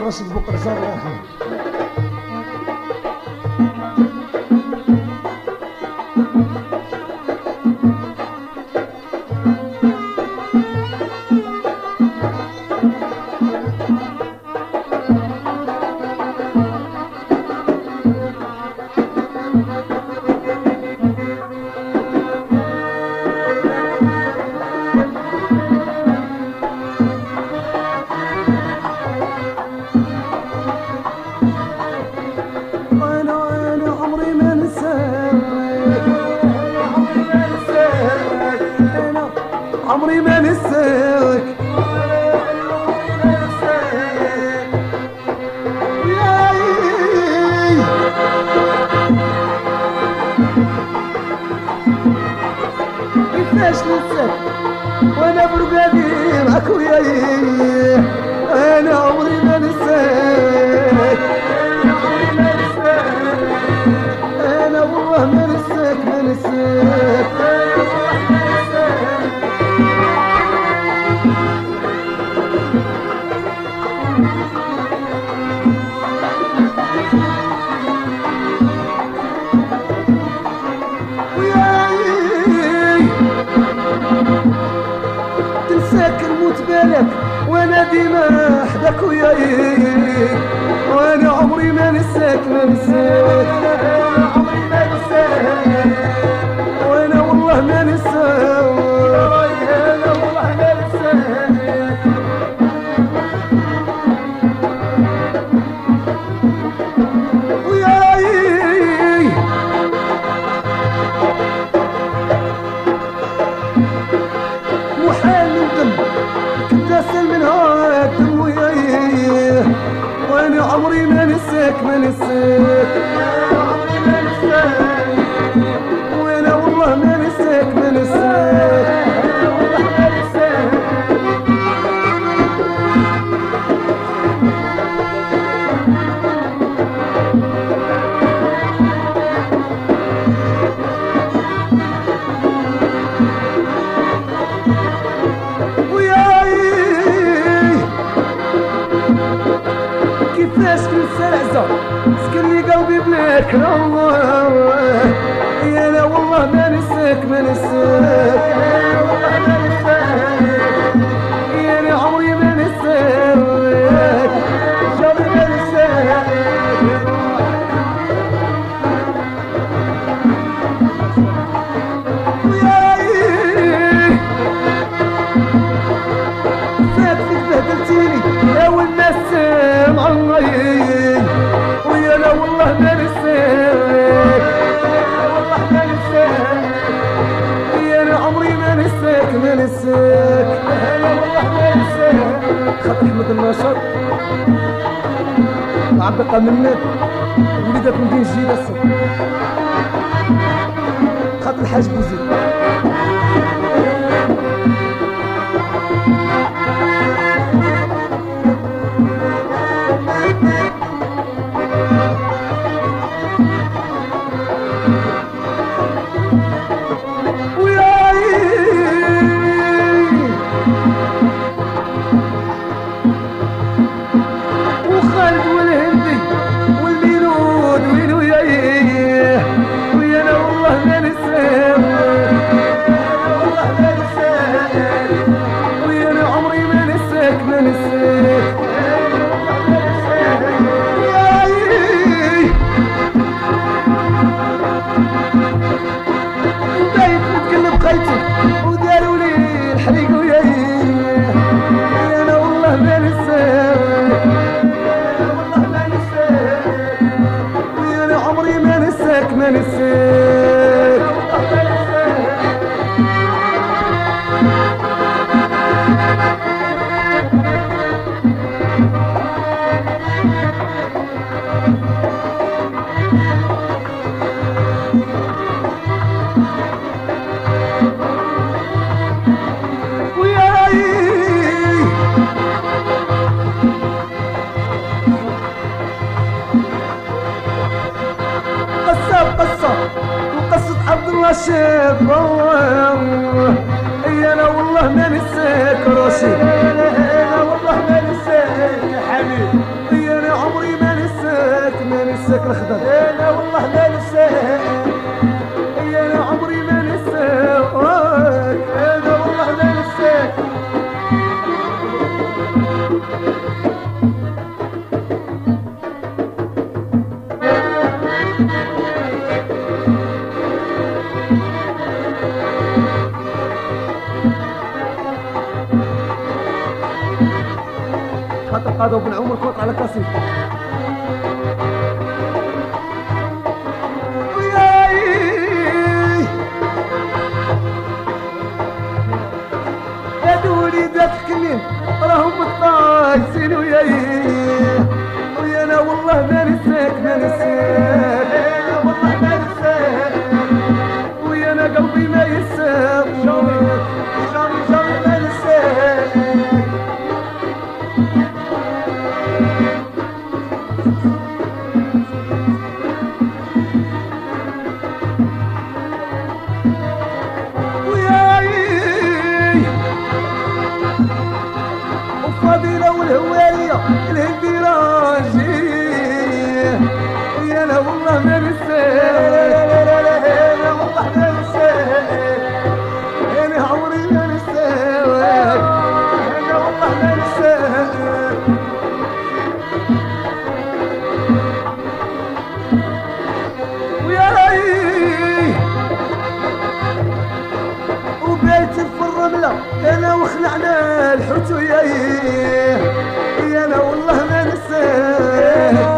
رشيد بوقرصة الله يرحمه. عمري ما نساك كيفاش نساك وانا برقادي معاك وياي. انا عمري ما نساك انا والله ما نساك ما نساك. تنساك نموت بالك وانا ديما حداك وياي. وانا عمري ما نساك ما نساك عمري ما نساك وانا والله ما نساك انا والله ما نساك. وياي محال ندم كنت اسال من هاك دم وياي. وانا عمري ما نساك ما نساك عمري ما نساك وانا والله ما نساك ما نساك والله ما نساك. كيفاش ننسى العزة سكن لي قلبي بلاك الله. يا لا والله ما نساك ما نساك والله ما نساك. يا لا عمري ما نساك عمري ما نساك. وياي فات فيك بهدلتيني اول ما سمع الله. ويا لا والله ما نساك والله ما نساك. يا لا عمري ما نساك ما نساك انا والله ما نساك. خاطر احمد النشاط عبد القادر مناد وليدات مدينة جديدة الصبح خاطر الحاج بوزيد. وخالد والهندي والميلود وين وياي. ويانا والله ما نساك والله ما نساك. ويانا عمري ما نساك ما نساك والله ما نساك. وياي بايت نتقلب خيتي وداروا لي الحريق وياي. ويانا والله ما نساك والله ما نساك. ويانا عمري ما نساك ما نساك والله ما نساك. وقصة عبد الله شاب انا والله ما نساك رشيد. انا والله ما نساك يا حبيبي. الخضر انا والله ما نساك انا عمري ما نساك انا والله ما نساك خاطر قادوا بن عمر كوط على كاسيت راهم متقايسين ويانا والله ما نساك ما نساك انا والله ما نساك ويانا قلبي ما يساك جامي ما نساك الفضيلة والهوية الهندي راجيه ويانا والله ما نساك انا والله ما نساك انا عمري ما نساك انا والله ما نساك وياي وبيت في الرملة انا وخلعنا الحوت وياي انا والله ما نساك